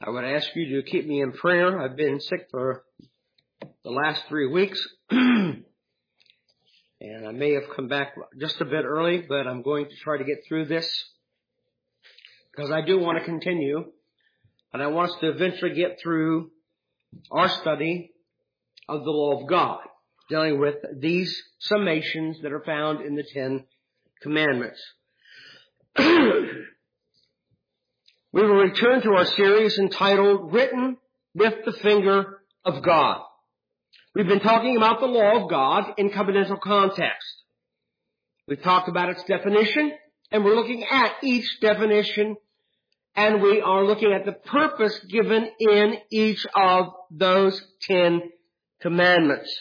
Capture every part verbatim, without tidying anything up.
I would ask you to keep me in prayer. I've been sick for the last three weeks. And I may have come back just a bit early, but I'm going to try to get through this because I do want to continue. And I want us to eventually get through our study of the law of God, dealing with these summations that are found in the Ten Commandments. We will return to our series entitled Written with the Finger of God. We've been talking about the law of God in covenantal context. We've talked about its definition, and we're looking at each definition, and we are looking at the purpose given in each of those Ten Commandments.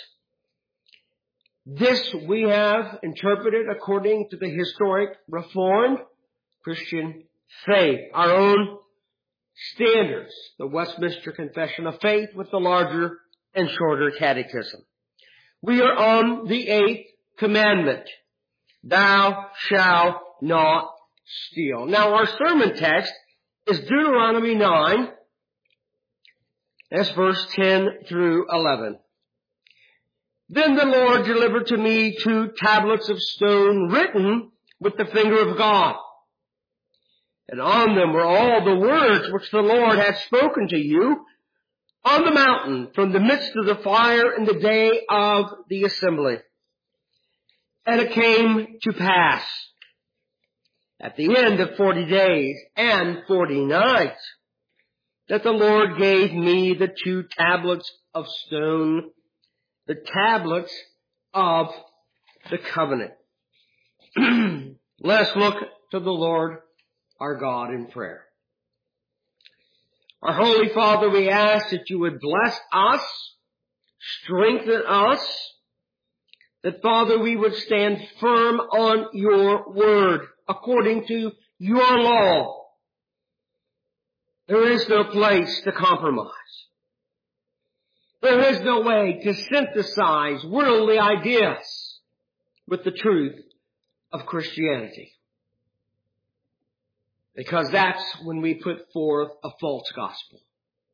This we have interpreted according to the historic Reformed Christian faith, our own standards, the Westminster Confession of Faith with the larger and shorter catechism. We are on the eighth commandment, thou shalt not steal. Now our sermon text is Deuteronomy nine, that's verse ten through eleven. Then the Lord delivered to me two tablets of stone written with the finger of God. And on them were all the words which the Lord had spoken to you on the mountain from the midst of the fire in the day of the assembly. And it came to pass at the end of forty days and forty nights that the Lord gave me the two tablets of stone, the tablets of the covenant. Let us look to the Lord our God in prayer. Our Holy Father, we ask that you would bless us, strengthen us, that, Father, we would stand firm on your word according to your law. There is no place to compromise. There is no way to synthesize worldly ideas with the truth of Christianity. Because that's when we put forth a false gospel.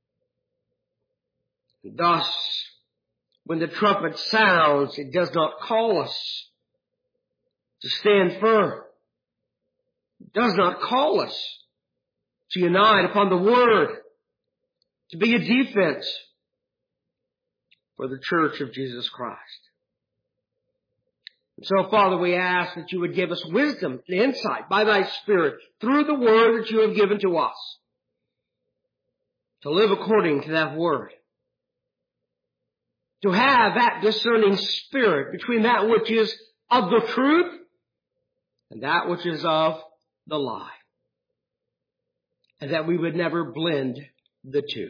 Thus, when the trumpet sounds, it does not call us to stand firm. It does not call us to unite upon the word, to be a defense for the church of Jesus Christ. And so, Father, we ask that you would give us wisdom and insight by thy Spirit through the word that you have given to us to live according to that word. To have that discerning spirit between that which is of the truth and that which is of the lie. And that we would never blend the two.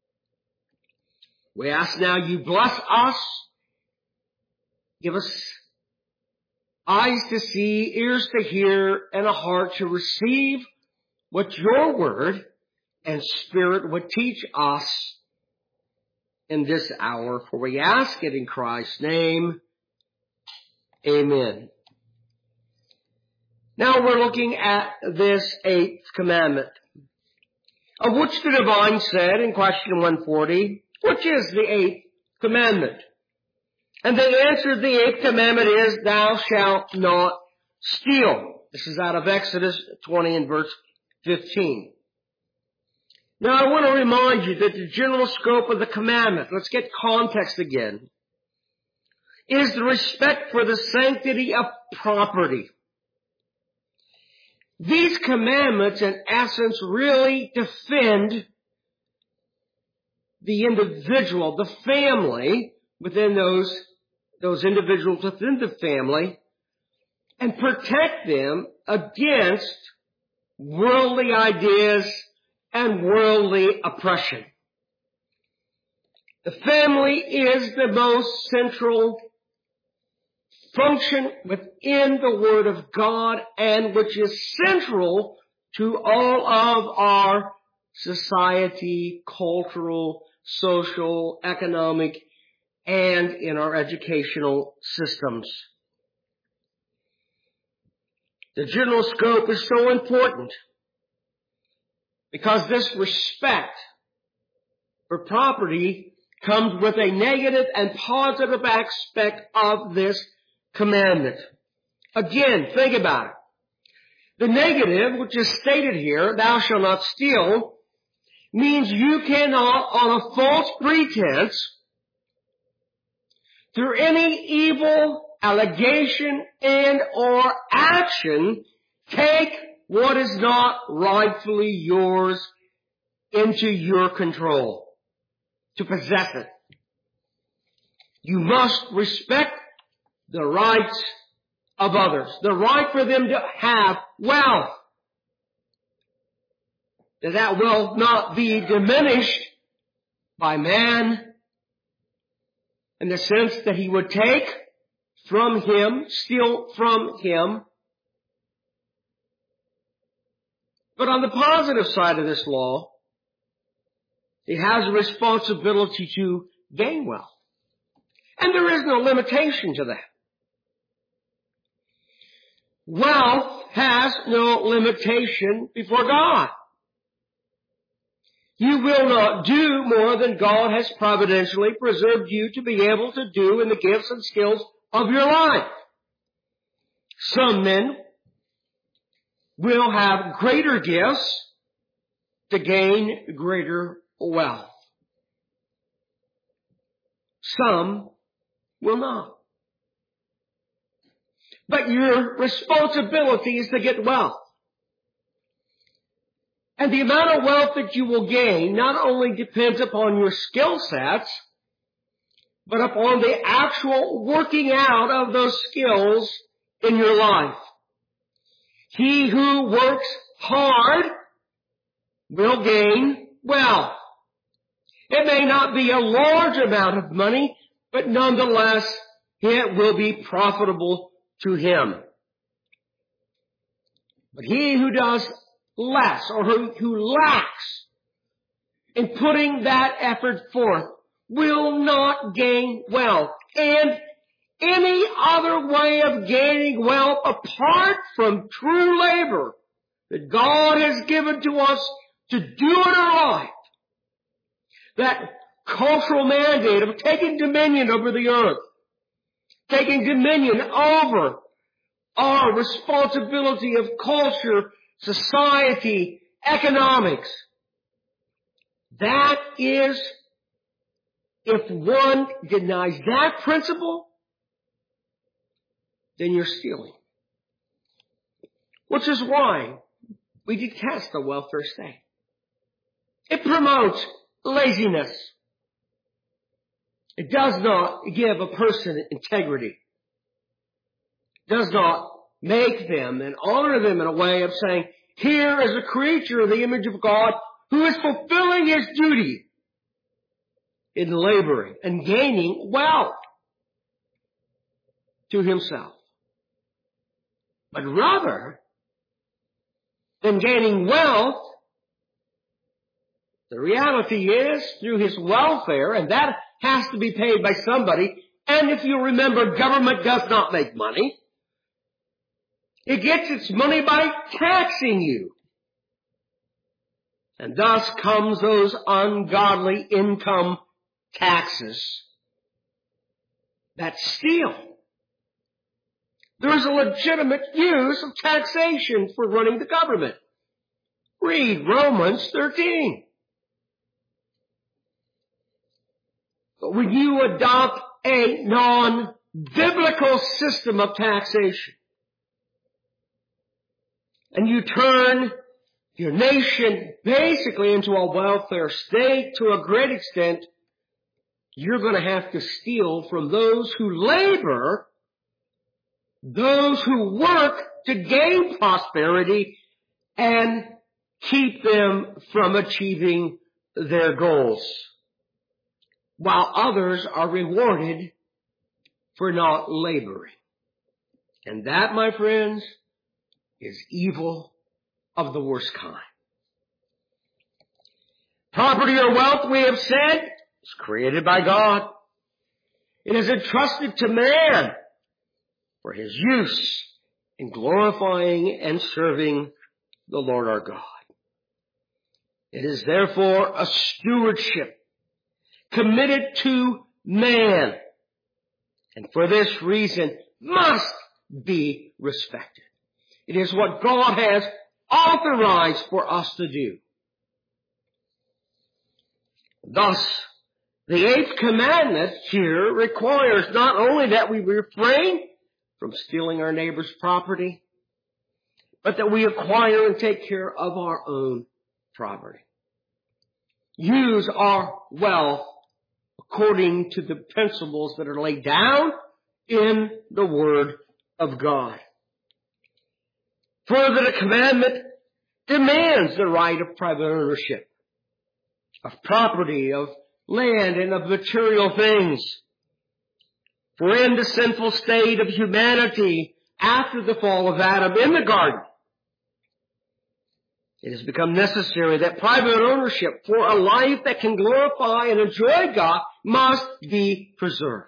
We ask now you bless us, give us eyes to see, ears to hear, and a heart to receive what your word and Spirit would teach us in this hour. For we ask it in Christ's name. Amen. Now we're looking at this eighth commandment, of which the divine said in question one forty, which is the eighth commandment? And they answered, the eighth commandment is, thou shalt not steal. This is out of Exodus twenty and verse fifteen. Now I want to remind you that the general scope of the commandment, let's get context again, is the respect for the sanctity of property. These commandments, in essence, really defend the individual, the family, within those those individuals within the family, and protect them against worldly ideas and worldly oppression. The family is the most central function within the Word of God and which is central to all of our society, cultural, social, economic, and in our educational systems. The general scope is so important because this respect For property comes with a negative and positive aspect of this commandment. Again, think about it. The negative, which is stated here, thou shalt not steal, means you cannot, on a false pretense, through any evil allegation and or action, take what is not rightfully yours into your control, to possess it. You must respect the rights of others, the right for them to have wealth, that that will not be diminished by man in the sense that he would take from him, steal from him. But on the positive side of this law, he has a responsibility to gain wealth. And there is no limitation to that. Wealth has no limitation before God. You will not do more than God has providentially preserved you to be able to do in the gifts and skills of your life. Some men will have greater gifts to gain greater wealth. Some will not. But your responsibility is to get wealth. And the amount of wealth that you will gain not only depends upon your skill sets, but upon the actual working out of those skills in your life. He who works hard will gain wealth. It may not be a large amount of money, but nonetheless, it will be profitable to him. But he who does less, or who, who lacks in putting that effort forth, will not gain wealth. And any other way of gaining wealth apart from true labor that God has given to us to do in our life, that cultural mandate of taking dominion over the earth, taking dominion over our responsibility of culture, society, economics. That is, if one denies that principle, then you're stealing. Which is why we detest the welfare state. It promotes laziness. It does not give a person integrity. It does not make them and honor them in a way of saying, here is a creature in the image of God who is fulfilling his duty in laboring and gaining wealth to himself. But rather than gaining wealth, the reality is through his welfare, and that has to be paid by somebody. And if you remember, government does not make money. It gets its money by taxing you. And thus comes those ungodly income taxes that steal. There's a legitimate use of taxation for running the government. Read Romans thirteen. But when you adopt a non-biblical system of taxation, and you turn your nation basically into a welfare state to a great extent, you're going to have to steal from those who labor, those who work to gain prosperity and keep them from achieving their goals, while others are rewarded for not laboring. And that, my friends, is evil of the worst kind. Property or wealth, we have said, is created by God. It is entrusted to man for his use in glorifying and serving the Lord our God. It is therefore a stewardship committed to man, and for this reason must be respected. It is what God has authorized for us to do. Thus, the eighth commandment here requires not only that we refrain from stealing our neighbor's property, but that we acquire and take care of our own property. Use our wealth according to the principles that are laid down in the Word of God. Further, the commandment demands the right of private ownership of property, of land, and of material things. For in the sinful state of humanity after the fall of Adam in the garden, it has become necessary that private ownership for a life that can glorify and enjoy God must be preserved.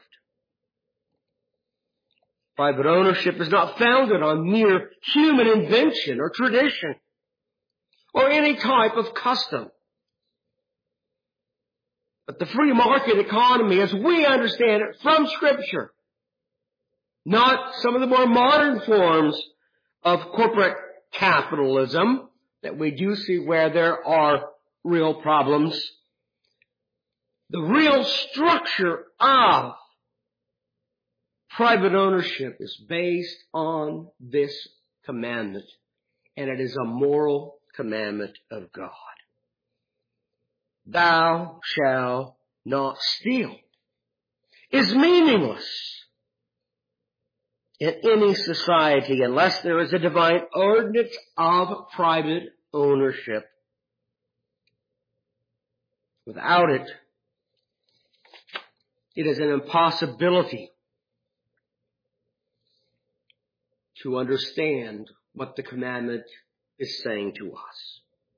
Private ownership is not founded on mere human invention or tradition or any type of custom. But the free market economy, as we understand it from Scripture, not some of the more modern forms of corporate capitalism that we do see where there are real problems. The real structure of private ownership is based on this commandment, and it is a moral commandment of God. Thou shalt not steal is meaningless in any society unless there is a divine ordinance of private ownership. Without it, it is an impossibility to understand what the commandment is saying to us.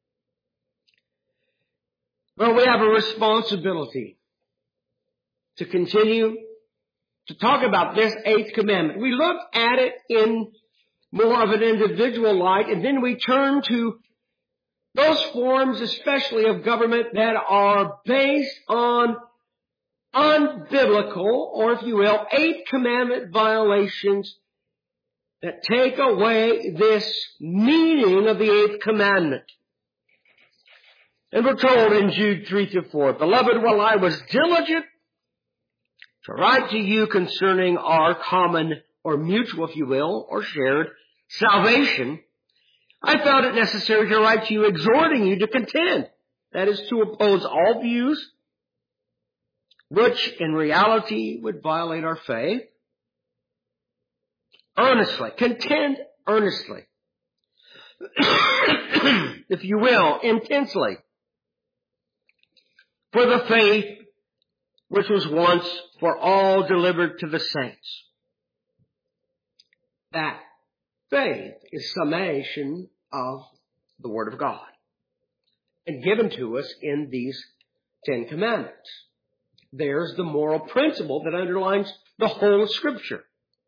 Well, we have a responsibility to continue to talk about this eighth commandment. We look at it in more of an individual light, and then we turn to those forms, especially of government, that are based on unbiblical, or if you will, eighth commandment violations that take away this meaning of the eighth commandment. And we're told in Jude three through four, Beloved, while I was diligent to write to you concerning our common or mutual, if you will, or shared salvation, I found it necessary to write to you exhorting you to contend. That is to oppose all views which in reality would violate our faith. Earnestly, contend earnestly, if you will, intensely, for the faith which was once for all delivered to the saints. That faith is summation of the Word of God and given to us in these Ten Commandments. There's the moral principle that underlines the whole of Scripture.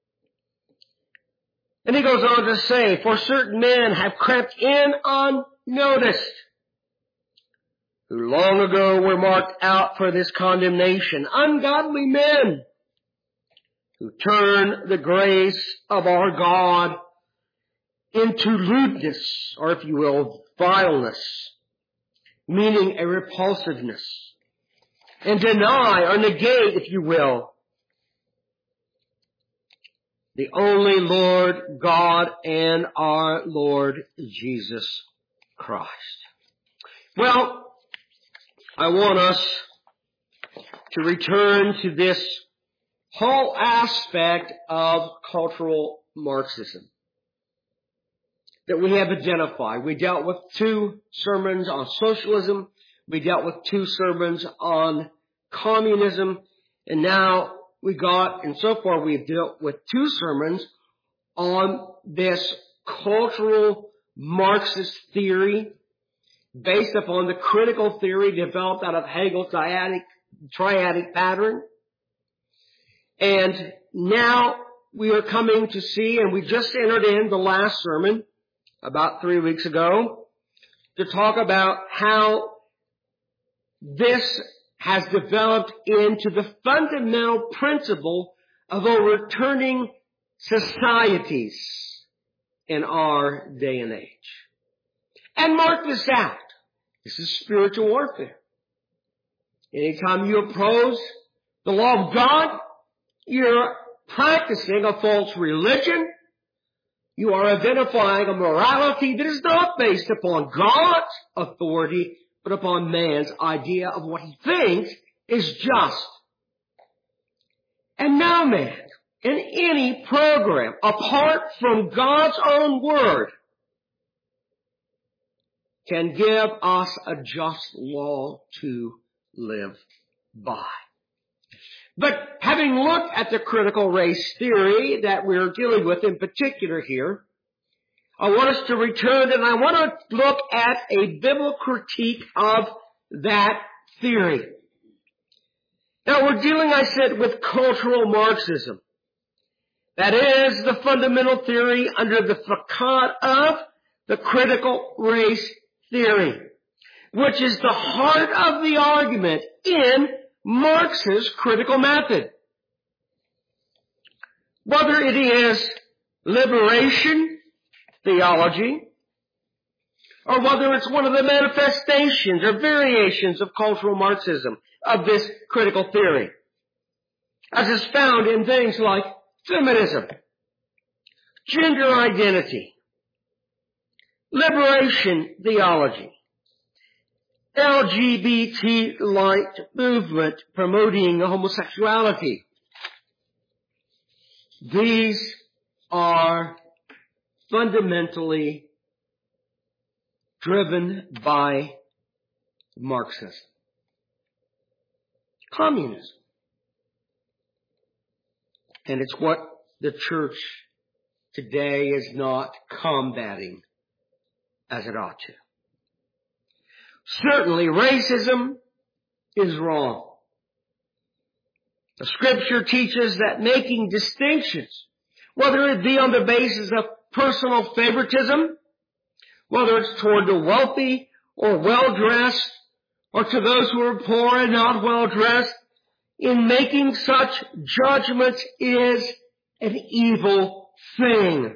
And he goes on to say, for certain men have crept in unnoticed, who long ago were marked out for this condemnation, ungodly men, who turn the grace of our God into lewdness, or if you will, vileness, meaning a repulsiveness, and deny or negate, if you will, the only Lord God and our Lord Jesus Christ. Well, I want us to return to this whole aspect of cultural Marxism that we have identified. We dealt with two sermons on socialism. We dealt with two sermons on communism. And now we got, and so far we've dealt with two sermons on this cultural Marxist theory based upon the critical theory developed out of Hegel's dyadic, triadic pattern. And now we are coming to see, and we just entered in the last sermon about three weeks ago to talk about how this has developed into the fundamental principle of overturning societies in our day and age. And mark this out. This is spiritual warfare. Anytime you oppose the law of God, you're practicing a false religion. You are identifying a morality that is not based upon God's authority, but upon man's idea of what he thinks is just. And no man in any program, apart from God's own word, can give us a just law to live by. But having looked at the critical race theory that we're dealing with in particular here, I want us to return and I want to look at a biblical critique of that theory. Now we're dealing, I said, with cultural Marxism. That is the fundamental theory under the facade of the critical race theory, which is the heart of the argument in Marx's critical method. Whether it is liberation theology, or whether it's one of the manifestations or variations of cultural Marxism of this critical theory, as is found in things like feminism, gender identity, liberation theology, L G B T light movement promoting homosexuality. These are fundamentally driven by Marxism. Communism. And it's what the church today is not combating as it ought to. Certainly, racism is wrong. The Scripture teaches that making distinctions, whether it be on the basis of personal favoritism, whether it's toward the wealthy or well-dressed, or to those who are poor and not well-dressed, in making such judgments is an evil thing.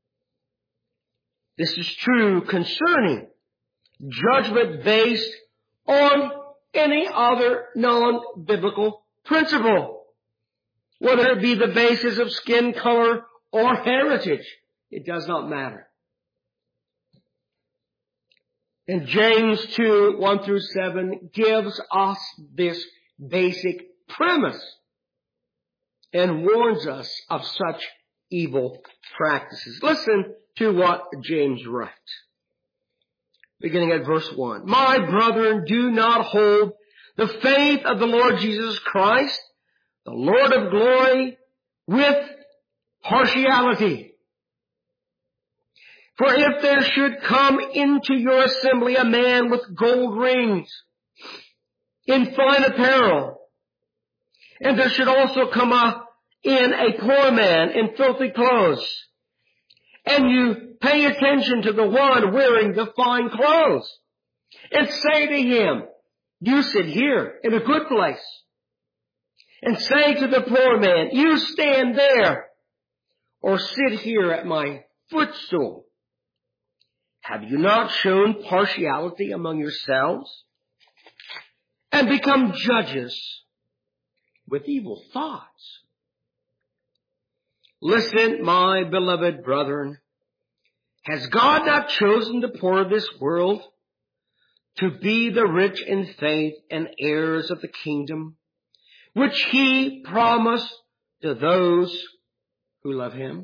This is true concerning judgment based on any other non-biblical principle, whether it be the basis of skin color or heritage. It does not matter. And James two, one through seven gives us this basic premise and warns us of such evil practices. Listen to what James writes, beginning at verse one. My brethren, do not hold the faith of the Lord Jesus Christ, the Lord of glory, with partiality. For if there should come into your assembly a man with gold rings, in fine apparel, and there should also come a, in a poor man in filthy clothes, and you pay attention to the one wearing the fine clothes, and say to him, you sit here in a good place, and say to the poor man, you stand there, or sit here at my footstool. Have you not shown partiality among yourselves, and become judges with evil thoughts? Listen, my beloved brethren, has God not chosen the poor of this world to be the rich in faith and heirs of the kingdom, which he promised to those who love him?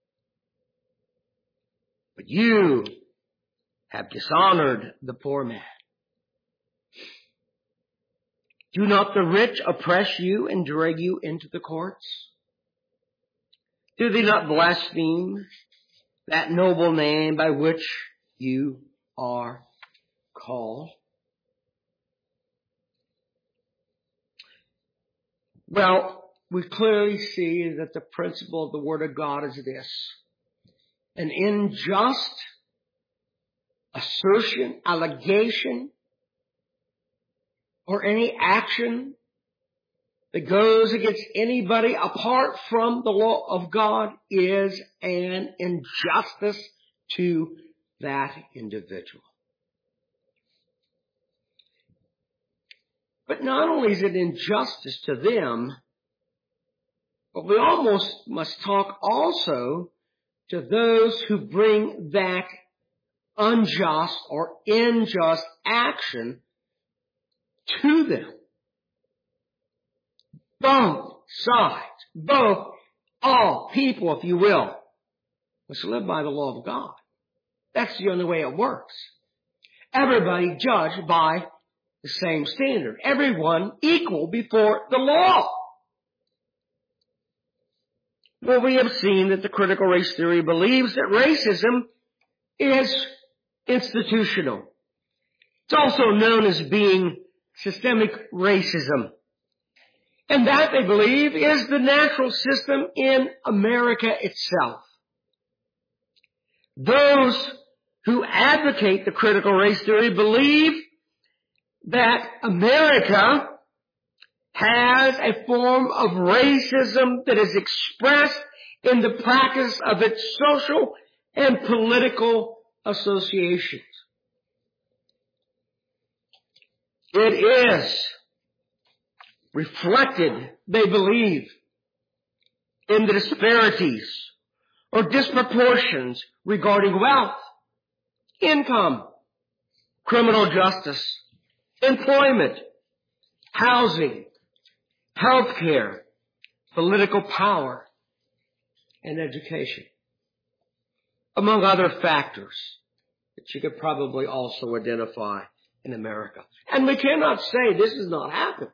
But you have dishonored the poor man. Do not the rich oppress you and drag you into the courts? Do they not blaspheme that noble name by which you are called? Well, we clearly see that the principle of the Word of God is this: an unjust assertion, allegation or any action that goes against anybody apart from the law of God is an injustice to that individual. But not only is it injustice to them, but we almost must talk also to those who bring that unjust or unjust action to them. Both sides, both, all people, if you will, must live by the law of God. That's the only way it works. Everybody judged by the same standard. Everyone equal before the law. Well, we have seen that the critical race theory believes that racism is institutional. It's also known as being systemic racism. And that, they believe, is the natural system in America itself. Those who advocate the critical race theory believe that America has a form of racism that is expressed in the practice of its social and political associations. It is reflected, they believe, in the disparities or disproportions regarding wealth, income, criminal justice, employment, housing, health care, political power, and education, among other factors that you could probably also identify in America. And we cannot say this has not happened.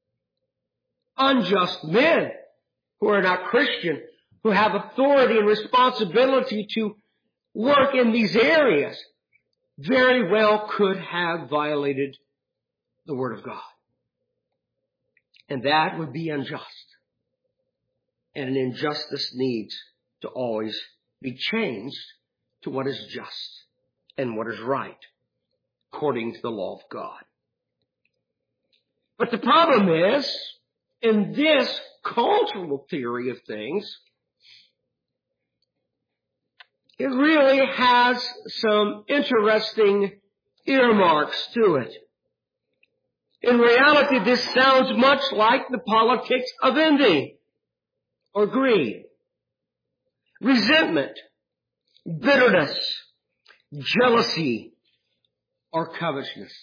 Unjust men who are not Christian, who have authority and responsibility to work in these areas, very well could have violated the Word of God. And that would be unjust. And an injustice needs to always be changed to what is just and what is right, according to the law of God. But the problem is, in this cultural theory of things, it really has some interesting earmarks to it. In reality, this sounds much like the politics of envy or greed, resentment, bitterness, jealousy, or covetousness.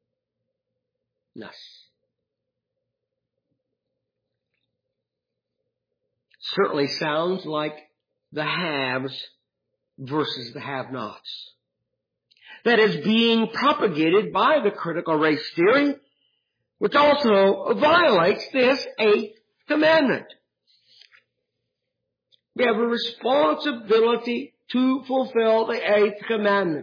Certainly sounds like the haves versus the have-nots. That is being propagated by the critical race theory, which also violates this eighth commandment. We have a responsibility to fulfill the eighth commandment.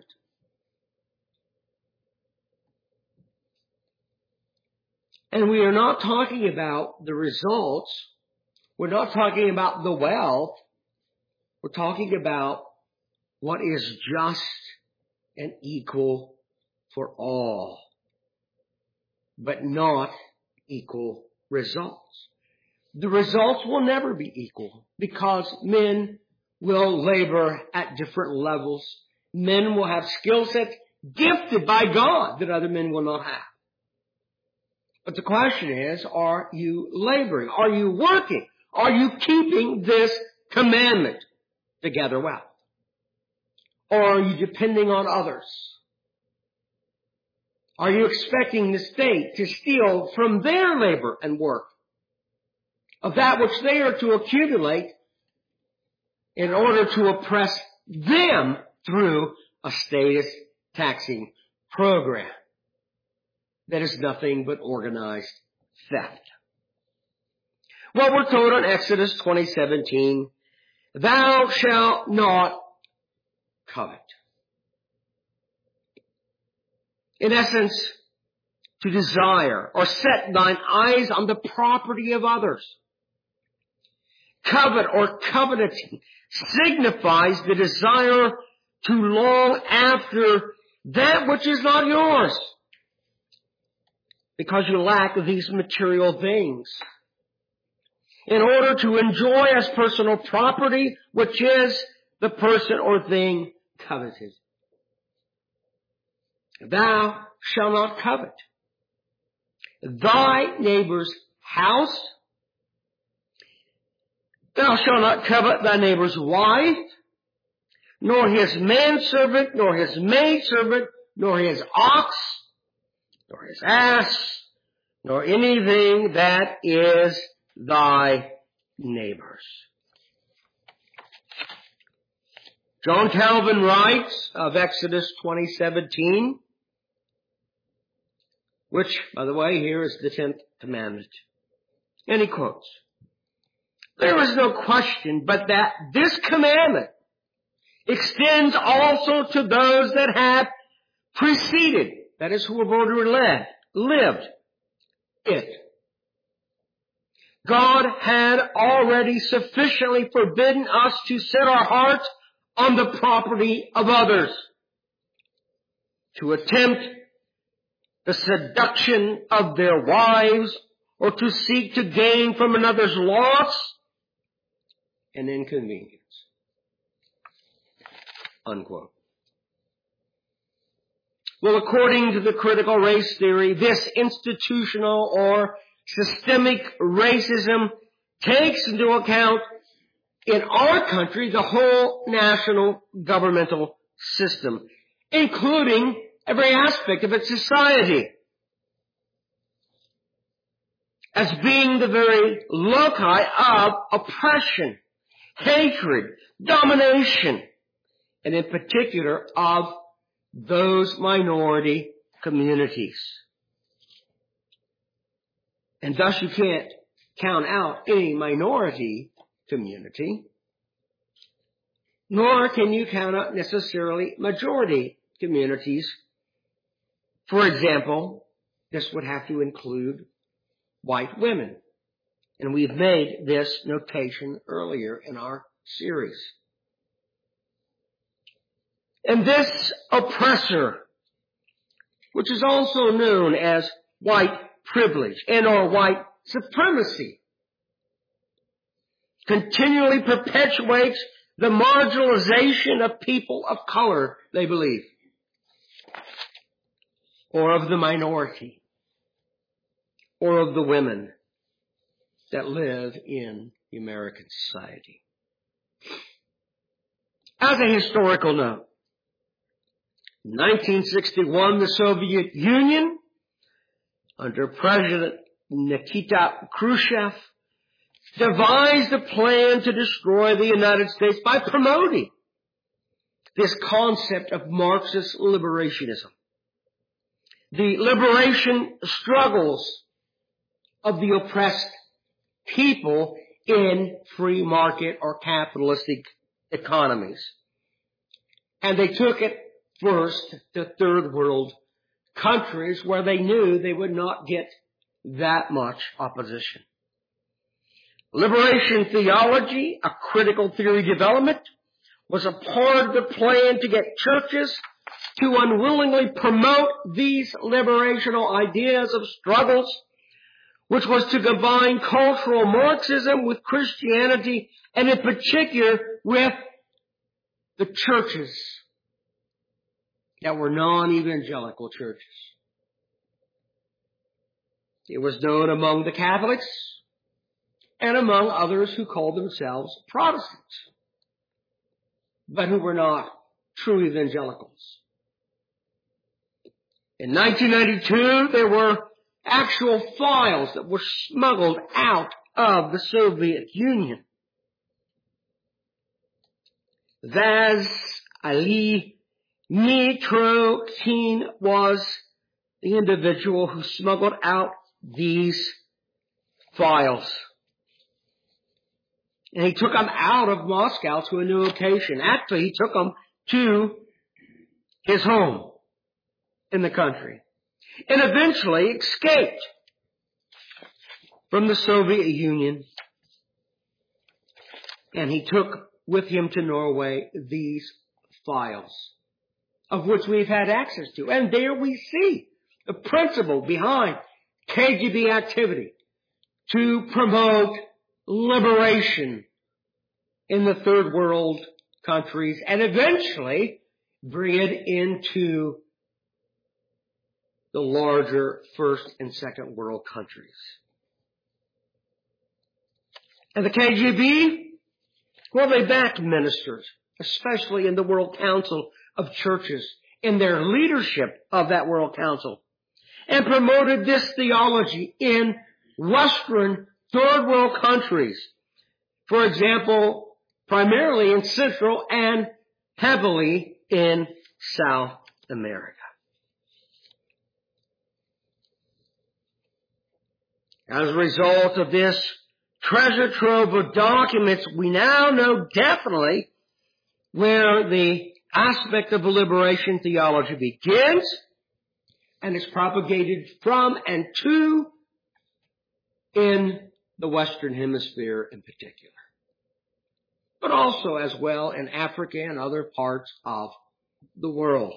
And we are not talking about the results. We're not talking about the wealth. We're talking about what is just and equal for all, but not equal results. The results will never be equal because men will labor at different levels. Men will have skill sets gifted by God that other men will not have. But the question is, are you laboring? Are you working? Are you keeping this commandment to gather wealth? Or are you depending on others? Are you expecting the state to steal from their labor and work of that which they are to accumulate in order to oppress them through a status taxing program that is nothing but organized theft? Well, we're told in Exodus twenty seventeen, thou shalt not covet. In essence, to desire or set thine eyes on the property of others. Covet or coveting signifies the desire to long after that which is not yours. because you lack these material things, in order to enjoy as personal property, which is the person or thing coveted. Thou shalt not covet thy neighbor's house. Thou shalt not covet thy neighbor's wife, nor his manservant, nor his maidservant, nor his ox, nor his ass, nor anything that is thy neighbor's. John Calvin writes of Exodus twenty seventeen, which, by the way, here is the tenth commandment. And he quotes, "There is no question but that this commandment extends also to those that have preceded," that is, who have already led, lived it. God had already sufficiently forbidden us to set our hearts on the property of others, to attempt the seduction of their wives, or to seek to gain from another's loss and inconvenience. Unquote. Well, according to the critical race theory, this institutional or systemic racism takes into account in our country the whole national governmental system, including every aspect of its society, as being the very loci of oppression, hatred, domination, and in particular of those minority communities. And thus you can't count out any minority community, nor can you count out necessarily majority communities. For example, this would have to include white women. And we've made this notation earlier in our series. And this oppressor, which is also known as white privilege and or white supremacy, continually perpetuates the marginalization of people of color, they believe, or of the minority, or of the women that live in the American society. As a historical note, in nineteen sixty-one, the Soviet Union, under President Nikita Khrushchev, devised a plan to destroy the United States by promoting this concept of Marxist liberationism. The liberation struggles of the oppressed people in free market or capitalistic economies. And they took it first to third world countries where they knew they would not get that much opposition. Liberation theology, a critical theory development, was a part of the plan to get churches to unwillingly promote these liberational ideas of struggles, which was to combine cultural Marxism with Christianity, and in particular with the churches that were non-evangelical churches. It was known among the Catholics and among others who called themselves Protestants, but who were not true evangelicals. In nineteen ninety-two, there were actual files that were smuggled out of the Soviet Union. Vaz Ali Mitrokhin was the individual who smuggled out these files. And he took them out of Moscow to a new location. Actually, he took them to his home in the country, and eventually escaped from the Soviet Union. And he took with him to Norway these files, of which we've had access to. And there we see the principle behind K G B activity to promote liberation in the third world countries and eventually bring it into the larger first and second world countries. And the K G B, well, they backed ministers, especially in the World Council of Churches, in their leadership of that World Council, and promoted this theology in Western third world countries. For example, primarily in Central and heavily in South America. As a result of this treasure trove of documents, we now know definitely where the aspect of liberation theology begins and is propagated from and to in the Western Hemisphere in particular, but also as well in Africa and other parts of the world.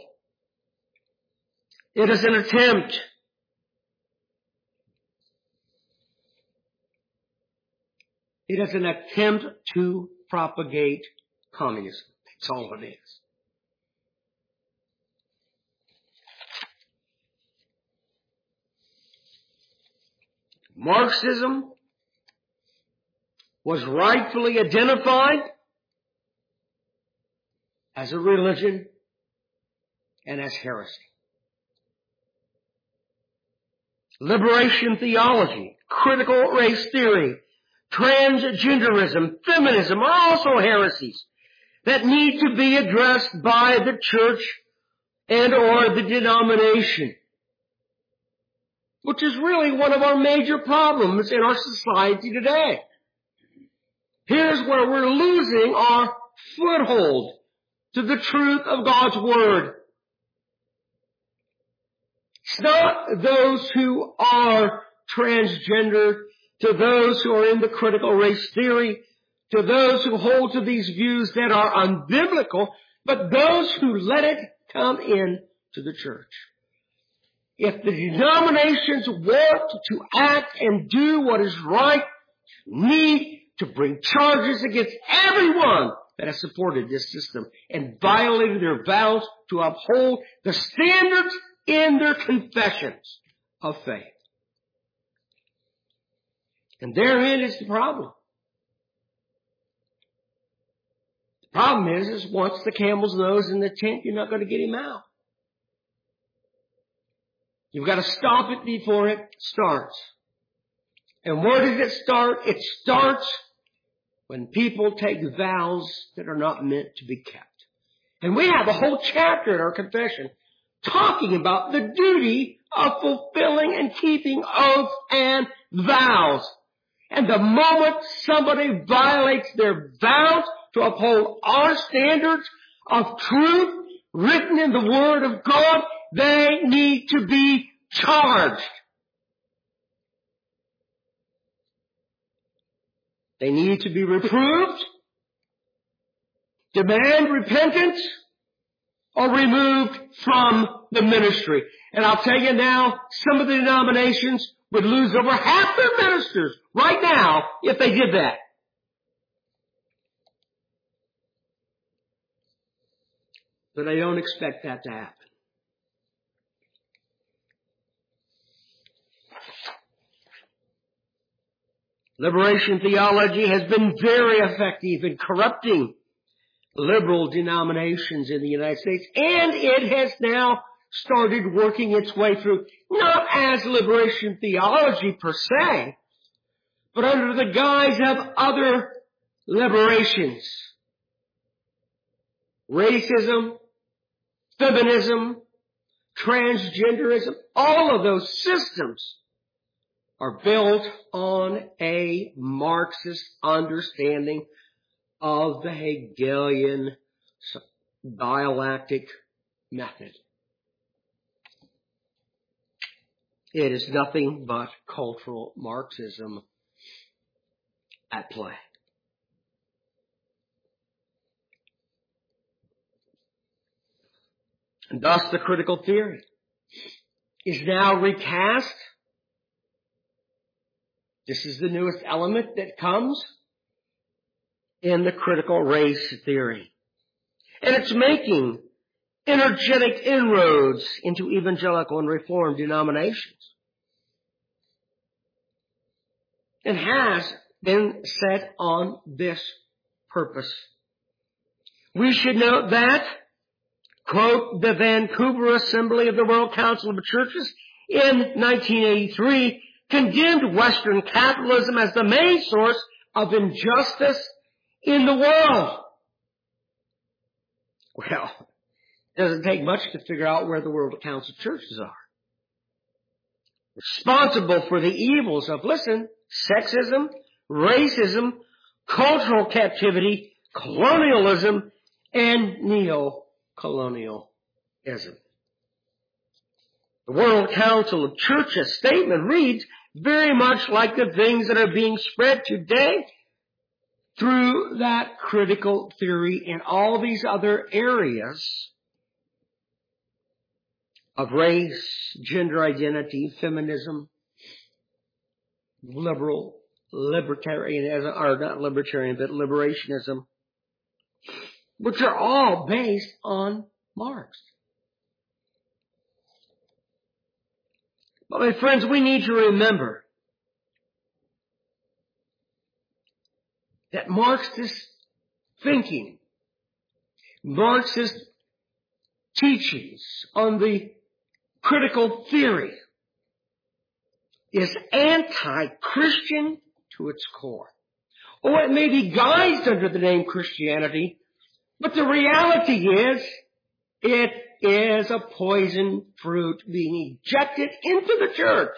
It is an attempt It is an attempt to propagate communism. That's all it is. Marxism was rightfully identified as a religion and as heresy. Liberation theology, critical race theory, transgenderism, feminism are also heresies that need to be addressed by the church and or the denomination, which is really one of our major problems in our society today. Here's where we're losing our foothold to the truth of God's Word. It's not those who are transgender, to those who are in the critical race theory, to those who hold to these views that are unbiblical, but those who let it come in to the church. If the denominations want to act and do what is right, need to bring charges against everyone that has supported this system and violated their vows to uphold the standards in their confessions of faith. And therein is the problem. The problem is, is once the camel's nose in the tent, you're not going to get him out. You've got to stop it before it starts. And where does it start? It starts when people take vows that are not meant to be kept. And we have a whole chapter in our confession talking about the duty of fulfilling and keeping oaths and vows. And the moment somebody violates their vows to uphold our standards of truth written in the Word of God, they need to be charged. They need to be reproved, demand repentance, or removed from the ministry. And I'll tell you now, some of the denominations would lose over half their ministers right now if they did that. But I don't expect that to happen. Liberation theology has been very effective in corrupting liberal denominations in the United States, and it has now started working its way through, not as liberation theology per se, but under the guise of other liberations. Racism, feminism, transgenderism, all of those systems are built on a Marxist understanding of the Hegelian dialectic method. It is nothing but cultural Marxism at play. And thus the critical theory is now recast This is the newest element that comes in the critical race theory. And it's making energetic inroads into evangelical and reformed denominations. It has been set on this purpose. We should note that, quote, the Vancouver Assembly of the World Council of Churches in nineteen eighty-three condemned Western capitalism as the main source of injustice in the world. Well, it doesn't take much to figure out where the World Council of Churches are. Responsible for the evils of, listen, sexism, racism, cultural captivity, colonialism, and neo-colonialism. The World Council of Churches statement reads very much like the things that are being spread today through that critical theory in all these other areas of race, gender identity, feminism, liberal, libertarianism, or not libertarian, but liberationism, which are all based on Marx. But my friends, we need to remember that Marxist thinking, Marxist teachings on the critical theory is anti-Christian to its core. Oh, it may be guised under the name Christianity, but the reality is it is a poison fruit being ejected into the church,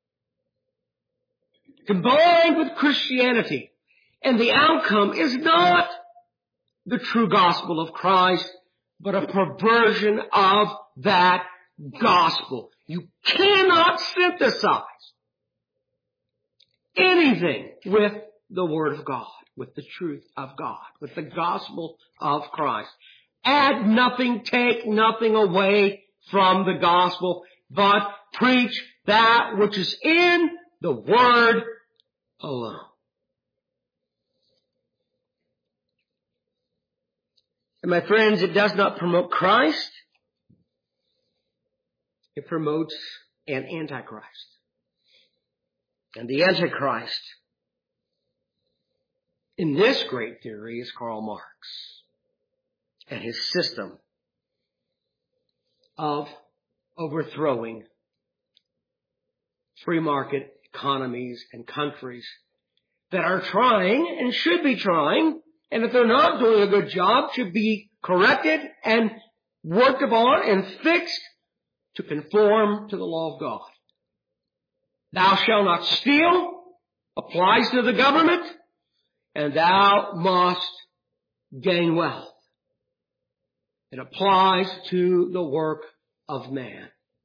combined with Christianity. And the outcome is not the true gospel of Christ, but a perversion of that gospel. You cannot synthesize anything with the Word of God, with the truth of God, with the gospel of Christ. Add nothing, take nothing away from the gospel, but preach that which is in the Word alone. And my friends, it does not promote Christ. It promotes an antichrist. And the antichrist in this great theory is Karl Marx and his system of overthrowing free market economies and countries that are trying and should be trying, and if they're not doing a good job, should be corrected and worked upon and fixed to conform to the law of God. Thou shalt not steal applies to the government, and thou must gain wealth. It applies to the work of man.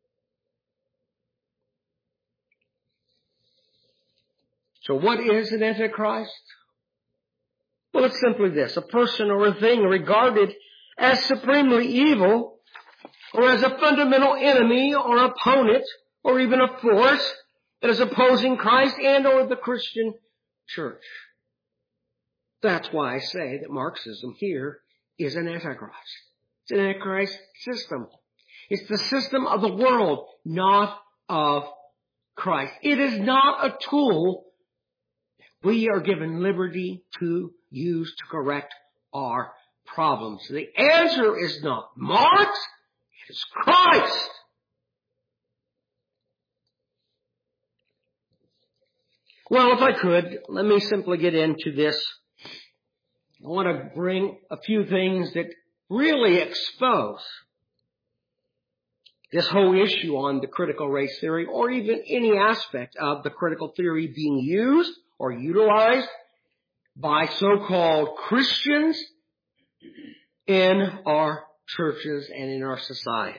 So what is an antichrist? Well, it's simply this: a person or a thing regarded as supremely evil, or as a fundamental enemy or opponent, or even a force that is opposing Christ and or the Christian church. That's why I say that Marxism here is an antichrist. It's an antichrist system. It's the system of the world, not of Christ. It is not a tool we are given liberty to use to correct our problems. The answer is not Marx, it is Christ. Well, if I could, let me simply get into this. I want to bring a few things that really expose this whole issue on the critical race theory, or even any aspect of the critical theory being used or utilized by so-called Christians in our churches and in our society.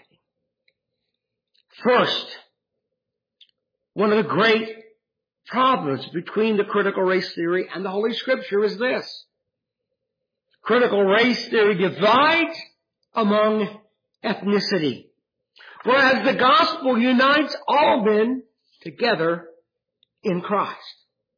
First, one of the great problems between the critical race theory and the Holy Scripture is this: critical race theory divides among ethnicity, whereas the gospel unites all men together in Christ.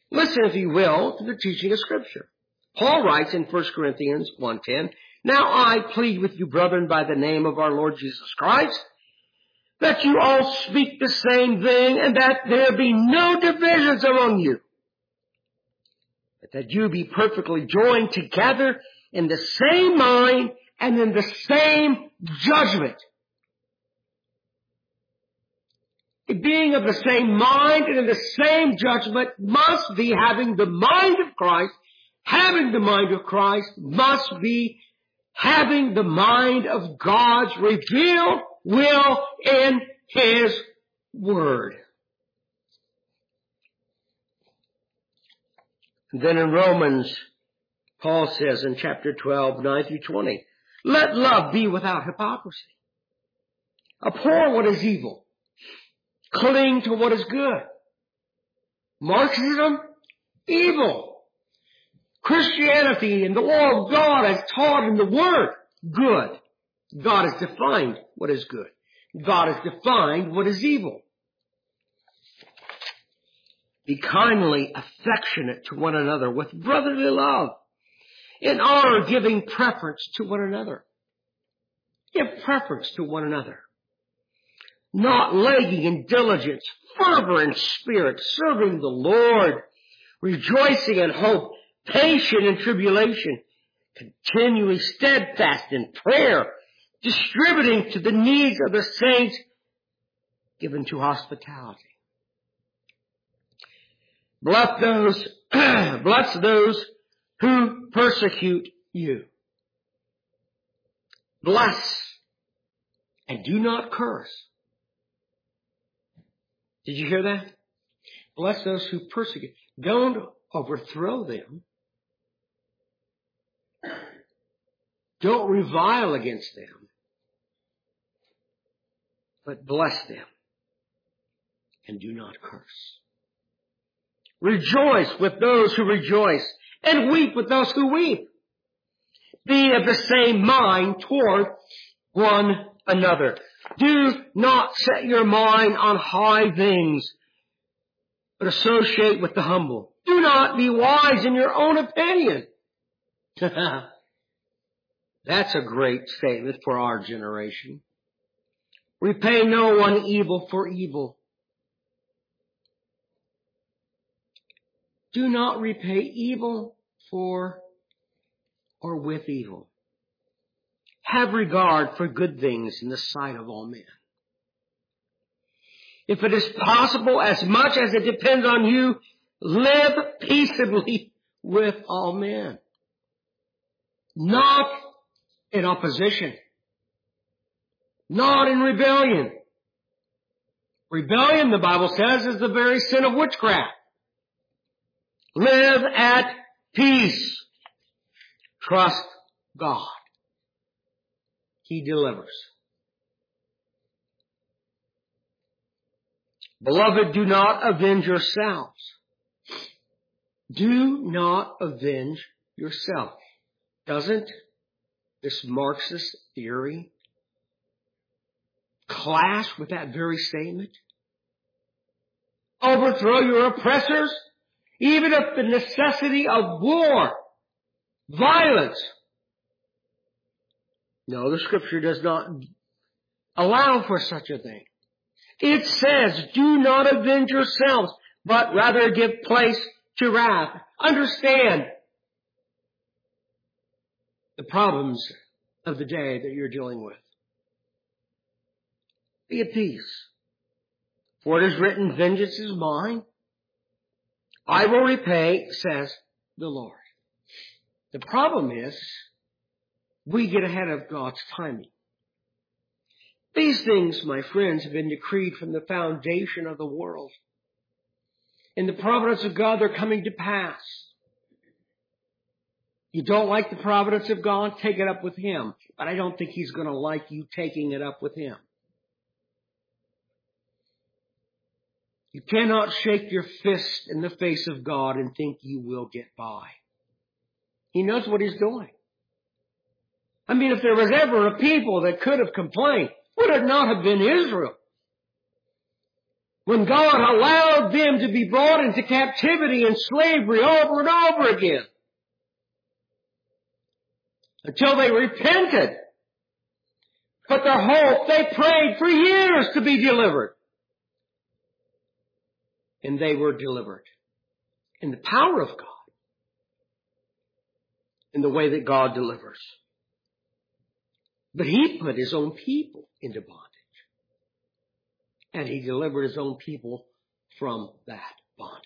Listen, if you will, to the teaching of Scripture. Paul writes in First Corinthians one ten, "Now I plead with you, brethren, by the name of our Lord Jesus Christ, that you all speak the same thing, and that there be no divisions among you, but that you be perfectly joined together in the same mind and in the same judgment." Being of the same mind and in the same judgment must be having the mind of Christ. Having the mind of Christ must be having the mind of God's revealed will in His Word. And then in Romans, Paul says in chapter twelve, nine through twenty, "Let love be without hypocrisy. Abhor what is evil. Cling to what is good." Marxism, evil. Christianity and the law of God as taught in the Word, good. God has defined what is good. God has defined what is evil. Be kindly affectionate to one another with brotherly love, in honor giving preference to one another. Give preference to one another. Not lagging in diligence, fervor in spirit, serving the Lord, rejoicing in hope, patient in tribulation, continually steadfast in prayer, distributing to the needs of the saints, given to hospitality. Bless those, bless those who persecute you. Bless and do not curse. Did you hear that? Bless those who persecute. Don't overthrow them. Don't revile against them. But bless them and do not curse. Rejoice with those who rejoice and weep with those who weep. Be of the same mind toward one another. Do not set your mind on high things, but associate with the humble. Do not be wise in your own opinion. That's a great statement for our generation. Repay no one evil for evil. Do not repay evil for or with evil. Have regard for good things in the sight of all men. If it is possible, as much as it depends on you, live peaceably with all men. Not in opposition. Not in rebellion. Rebellion, the Bible says, is the very sin of witchcraft. Live at peace. Trust God. He delivers. Beloved, do not avenge yourselves. Do not avenge yourself. Doesn't this Marxist theory clash with that very statement? Overthrow your oppressors, even if the necessity of war, violence. No, the Scripture does not allow for such a thing. It says, do not avenge yourselves, but rather give place to wrath. Understand the problems of the day that you're dealing with. Be at peace. For it is written, vengeance is mine. I will repay, says the Lord. The problem is, we get ahead of God's timing. These things, my friends, have been decreed from the foundation of the world. In the providence of God, they're coming to pass. You don't like the providence of God? Take it up with Him. But I don't think He's going to like you taking it up with Him. You cannot shake your fist in the face of God and think you will get by. He knows what He's doing. I mean, if there was ever a people that could have complained, would it not have been Israel? when God allowed them to be brought into captivity and slavery over and over again, until they repented, put their hope, they prayed for years to be delivered. And they were delivered in the power of God, in the way that God delivers. But He put His own people into bondage. And He delivered His own people from that bondage.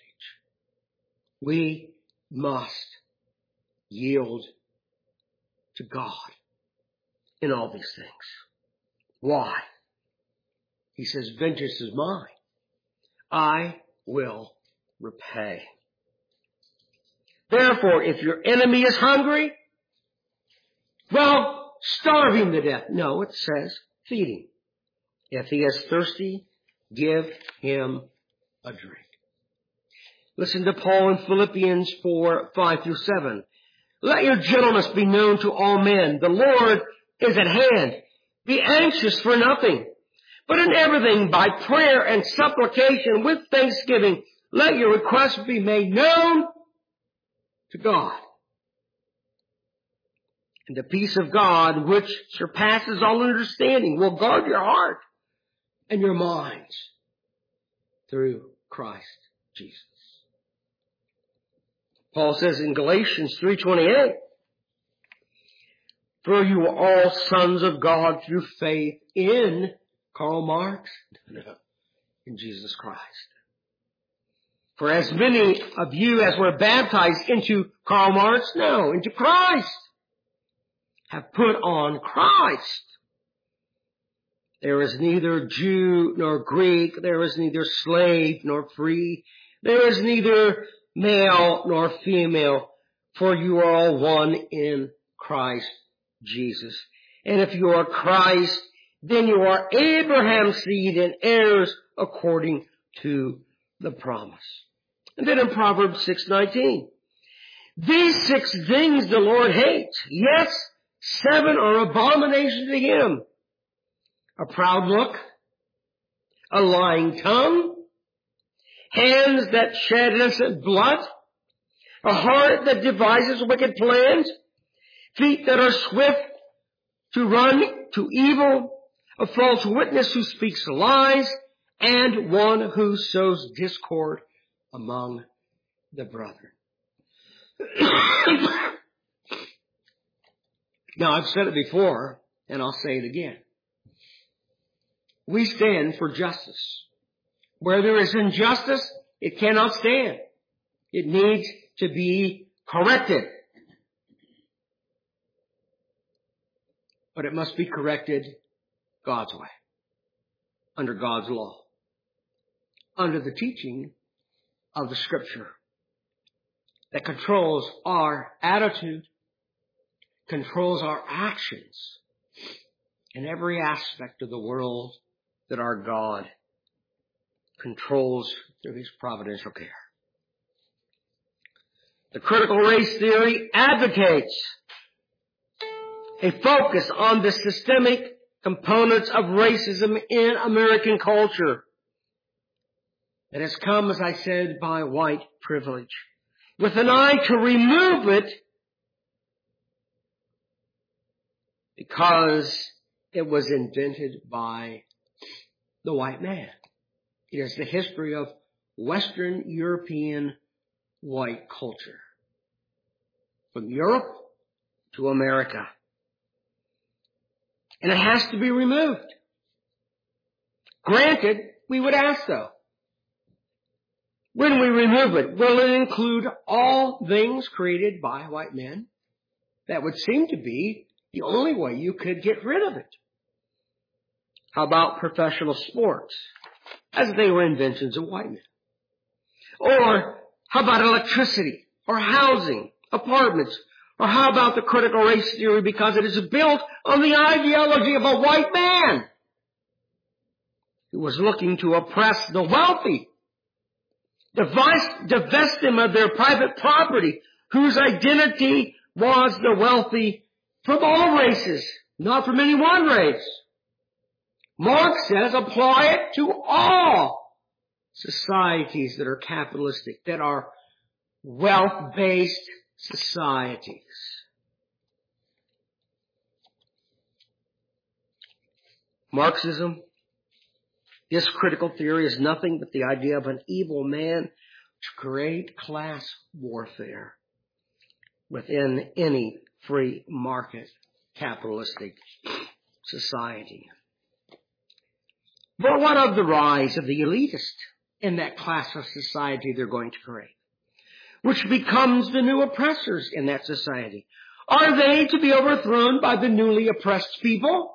We must yield to God in all these things. Why? He says, vengeance is mine. I will repay. Therefore, if your enemy is hungry, well, starve him to death. No, it says feed him. If he is thirsty, give him a drink. Listen to Paul in Philippians four, five through seven. Let your gentleness be known to all men. The Lord is at hand. Be anxious for nothing, but in everything by prayer and supplication with thanksgiving, let your requests be made known to God. And the peace of God, which surpasses all understanding, will guard your heart and your minds through Christ Jesus. Paul says in Galatians three twenty-eight, for you are all sons of God through faith in Karl Marx? No, in Jesus Christ. For as many of you as were baptized into Karl Marx, no, into Christ, have put on Christ. There is neither Jew nor Greek. There is neither slave nor free. There is neither male nor female, for you are all one in Christ Jesus. And if you are Christ, then you are Abraham's seed and heirs according to the promise. And then in Proverbs six nineteen, these six things the Lord hates. Yes, seven are abomination to Him. A proud look, a lying tongue, hands that shed innocent blood, a heart that devises wicked plans, feet that are swift to run to evil, a false witness who speaks lies, and one who sows discord among the brethren. Now, I've said it before, and I'll say it again. We stand for justice. Where there is injustice, it cannot stand. It needs to be corrected. But it must be corrected God's way, under God's law, under the teaching of the Scripture that controls our attitude, controls our actions in every aspect of the world that our God controls through His providential care. The critical race theory advocates a focus on the systemic components of racism in American culture that has come, as I said, by white privilege, with an eye to remove it because it was invented by the white man. It is the history of Western European white culture, from Europe to America. And it has to be removed. Granted, we would ask though, when we remove it, will it include all things created by white men? That would seem to be the only way you could get rid of it. How about professional sports, as they were inventions of white men? Or how about electricity, or housing, apartments? Or how about the critical race theory, because it is built on the ideology of a white man who was looking to oppress the wealthy, divest them of their private property, whose identity was the wealthy from all races, not from any one race. Marx says apply it to all societies that are capitalistic, that are wealth-based societies. Marxism, this critical theory, is nothing but the idea of an evil man to create class warfare within any free market capitalistic society. But what of the rise of the elitist in that class of society they're going to create, which becomes the new oppressors in that society? Are they to be overthrown by the newly oppressed people?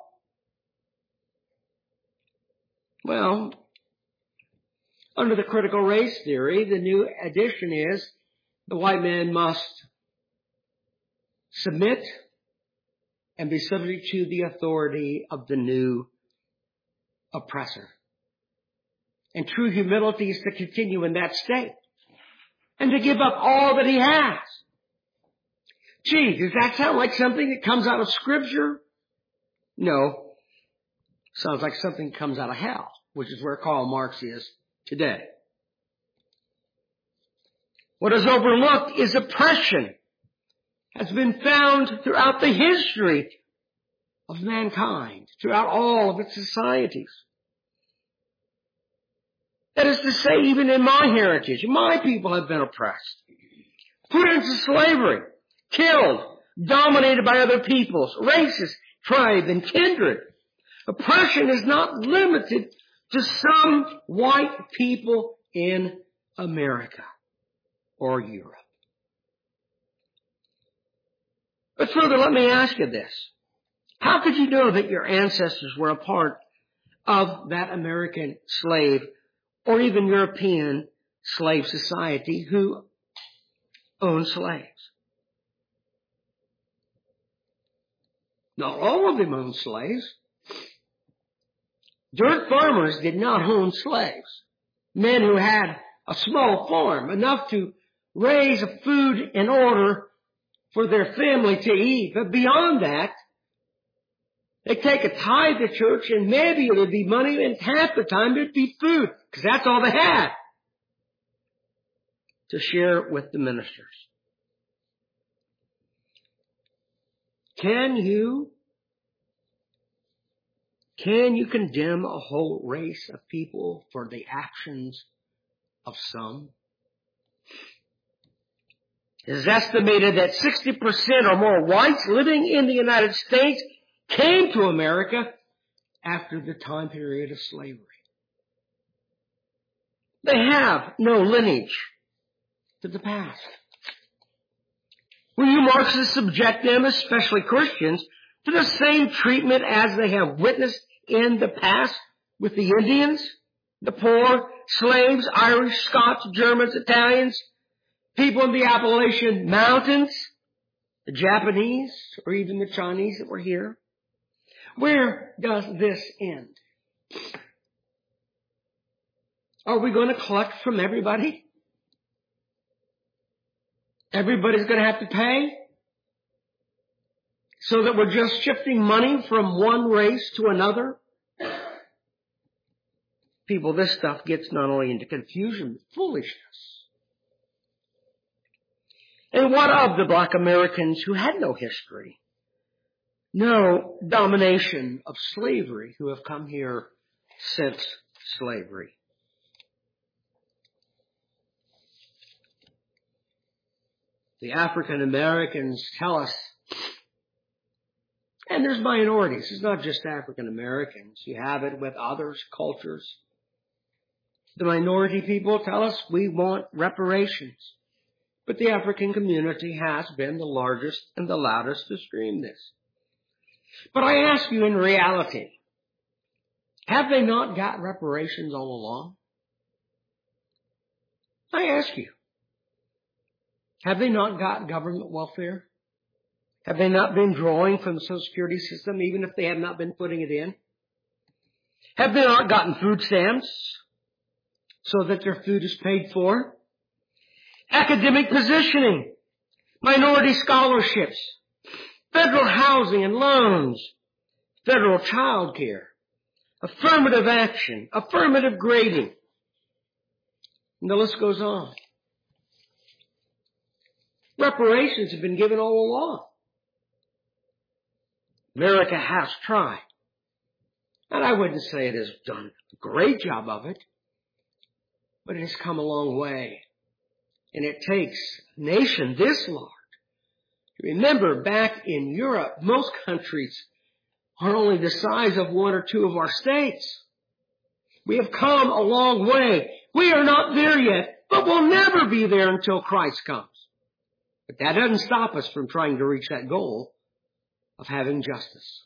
Well, under the critical race theory, the new addition is the white man must submit and be subject to the authority of the new oppressor. And true humility is to continue in that state and to give up all that he has. Gee, does that sound like something that comes out of Scripture? No. Sounds like something that comes out of hell, which is where Karl Marx is today. What is overlooked is oppression has been found throughout the history of mankind, throughout all of its societies. That is to say, even in my heritage, my people have been oppressed, put into slavery, killed, dominated by other peoples, races, tribe, and kindred. Oppression is not limited to some white people in America or Europe. But further, let me ask you this. How could you know that your ancestors were a part of that American slave or even European slave society who owned slaves? Not all of them owned slaves. Dirt farmers did not own slaves. Men who had a small farm, enough to raise food in order for their family to eat. But beyond that, they take a tithe to church and maybe it would be money, and half the time it'd be food, because that's all they had to share with the ministers. Can you, can you condemn a whole race of people for the actions of some? It is estimated that sixty percent or more whites living in the United States came to America after the time period of slavery. They have no lineage to the past. Will you Marxists subject them, especially Christians, to the same treatment as they have witnessed in the past with the Indians, the poor, slaves, Irish, Scots, Germans, Italians, people in the Appalachian Mountains, the Japanese, or even the Chinese that were here? Where does this end? Are we going to collect from everybody? Everybody's going to have to pay? So that we're just shifting money from one race to another? People, this stuff gets not only into confusion, but foolishness. And what of the black Americans who had no history? No domination of slavery, who have come here since slavery? The African Americans tell us, and there's minorities, it's not just African Americans, you have it with others, cultures. The minority people tell us we want reparations. But the African community has been the largest and the loudest to scream this. But I ask you, in reality, have they not got reparations all along? I ask you, have they not got government welfare? Have they not been drawing from the Social Security system, even if they have not been putting it in? Have they not gotten food stamps so that their food is paid for? Academic positioning, minority scholarships, federal housing and loans, federal child care, affirmative action, affirmative grading. And the list goes on. Reparations have been given all along. America has tried. And I wouldn't say it has done a great job of it, but it has come a long way. And it takes a nation this large. Remember, back in Europe, most countries are only the size of one or two of our states. We have come a long way. We are not there yet, but we'll never be there until Christ comes. But that doesn't stop us from trying to reach that goal of having justice.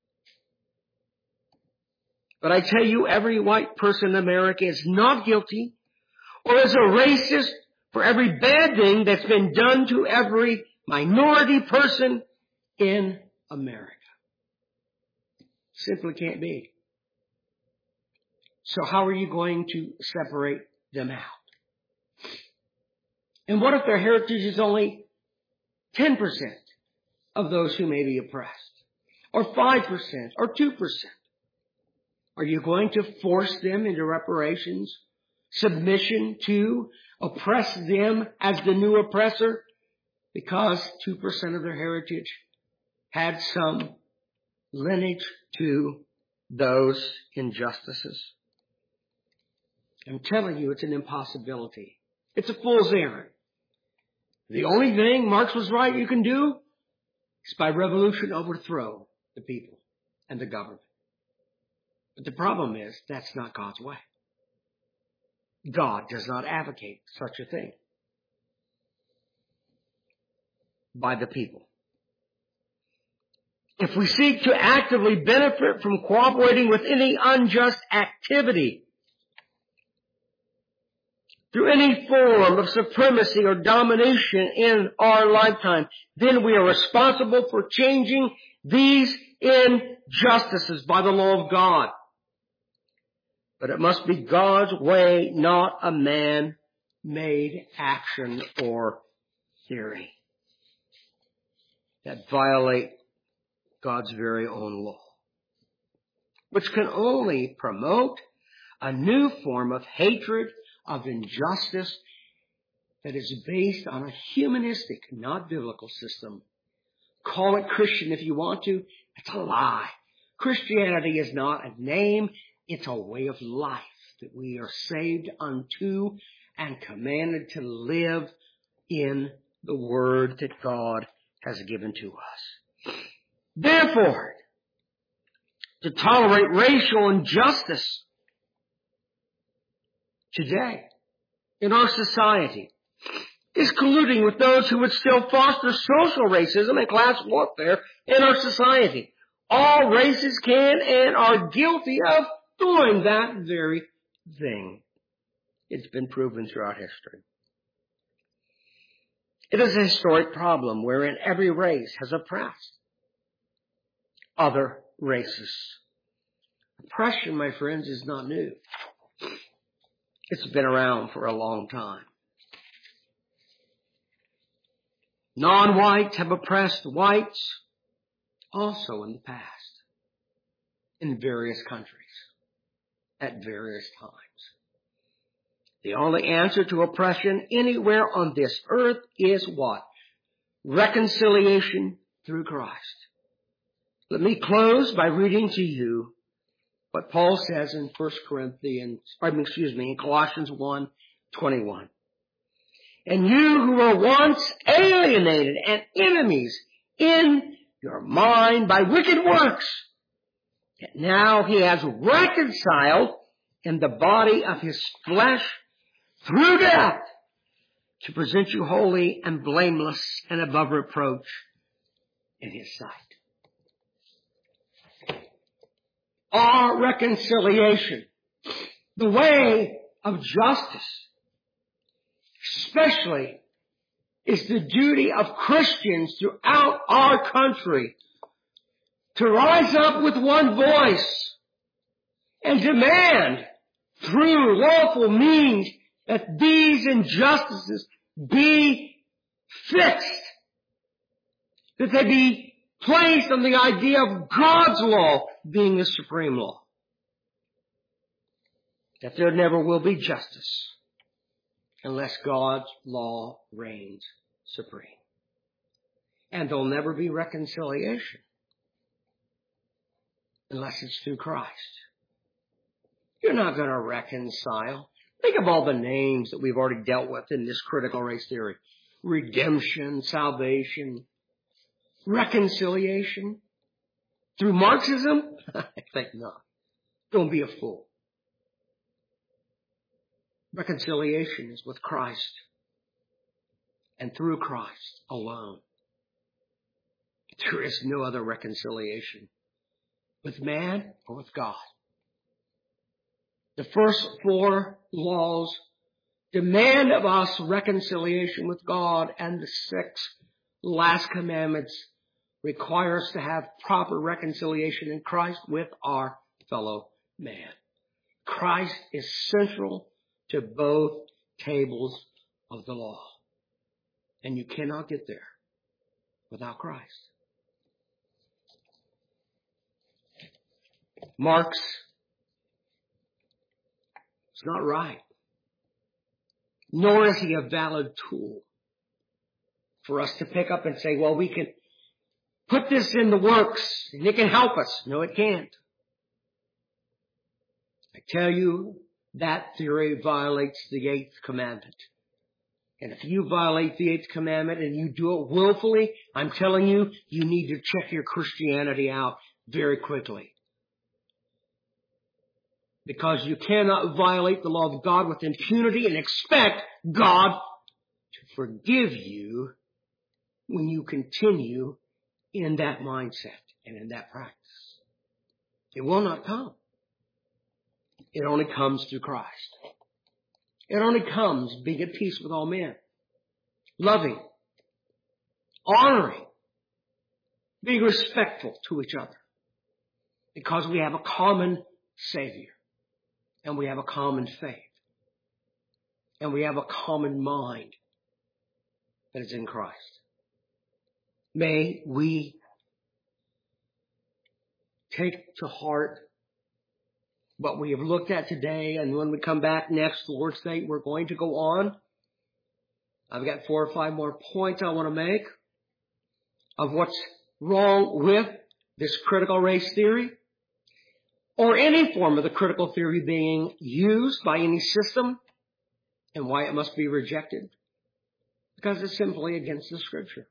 But I tell you, every white person in America is not guilty or is a racist for every bad thing that's been done to every minority person in America. Simply can't be. So how are you going to separate them out? And what if their heritage is only ten percent of those who may be oppressed? Or five percent? Or two percent? Are you going to force them into reparations, submission to, oppress them as the new oppressor because two percent of their heritage had some lineage to those injustices? I'm telling you, it's an impossibility. It's a fool's errand. The only thing, Marx was right, you can do is by revolution overthrow the people and the government. But the problem is, that's not God's way. God does not advocate such a thing by the people. If we seek to actively benefit from cooperating with any unjust activity through any form of supremacy or domination in our lifetime, then we are responsible for changing these injustices by the law of God. But it must be God's way, not a man-made action or theory that violate God's very own law, which can only promote a new form of hatred, of injustice that is based on a humanistic, not biblical system. Call it Christian if you want to. It's a lie. Christianity is not a name. It's a way of life that we are saved unto and commanded to live in the word that God has given to us. Therefore, to tolerate racial injustice today in our society is colluding with those who would still foster social racism and class warfare in our society. All races can and are guilty of doing that very thing. It's been proven throughout history. It is a historic problem wherein every race has oppressed other races. Oppression, my friends, is not new. It's been around for a long time. Non-whites have oppressed whites also in the past, in various countries, at various times. The only answer to oppression anywhere on this earth is what? Reconciliation through Christ. Let me close by reading to you what Paul says in First Corinthians, I mean, excuse me, in Colossians one twenty-one. And you who were once alienated and enemies in your mind by wicked works, yet now he has reconciled in the body of his flesh through death to present you holy and blameless and above reproach in his sight. Our reconciliation, the way of justice, especially is the duty of Christians throughout our country to rise up with one voice and demand through lawful means that these injustices be fixed, that they be placed on the idea of God's law being the supreme law, that there never will be justice unless God's law reigns supreme. And there'll never be reconciliation unless it's through Christ. You're not going to reconcile. Think of all the names that we've already dealt with in this critical race theory. Redemption, salvation, reconciliation. Through Marxism? I think not. Don't be a fool. Reconciliation is with Christ and through Christ alone. There is no other reconciliation with man or with God. The first four laws demand of us reconciliation with God, and the six last commandments require us to have proper reconciliation in Christ with our fellow man. Christ is central to both tables of the law. And you cannot get there without Christ. Marx is not right. Nor is he a valid tool for us to pick up and say, well, we can put this in the works and it can help us. No, it can't. I tell you, that theory violates the eighth commandment. And if you violate the eighth commandment and you do it willfully, I'm telling you, you need to check your Christianity out very quickly. Because you cannot violate the law of God with impunity and expect God to forgive you when you continue in that mindset and in that practice. It will not come. It only comes through Christ. It only comes being at peace with all men, loving, honoring, being respectful to each other, because we have a common Savior, and we have a common faith, and we have a common mind that is in Christ. May we take to heart what we have looked at today, and when we come back next Lord's Day, we're going to go on. I've got four or five more points I want to make of what's wrong with this critical race theory, or any form of the critical theory being used by any system, and why it must be rejected. Because it's simply against the Scripture.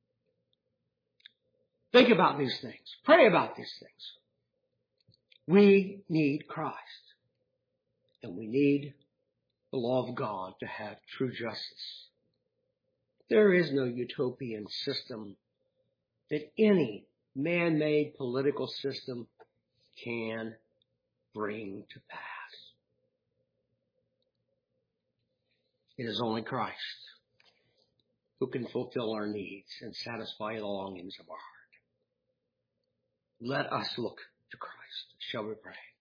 Think about these things. Pray about these things. We need Christ. And we need the law of God to have true justice. There is no utopian system that any man-made political system can bring to pass. It is only Christ who can fulfill our needs and satisfy the longings of our heart. Let us look to Christ. Shall we pray?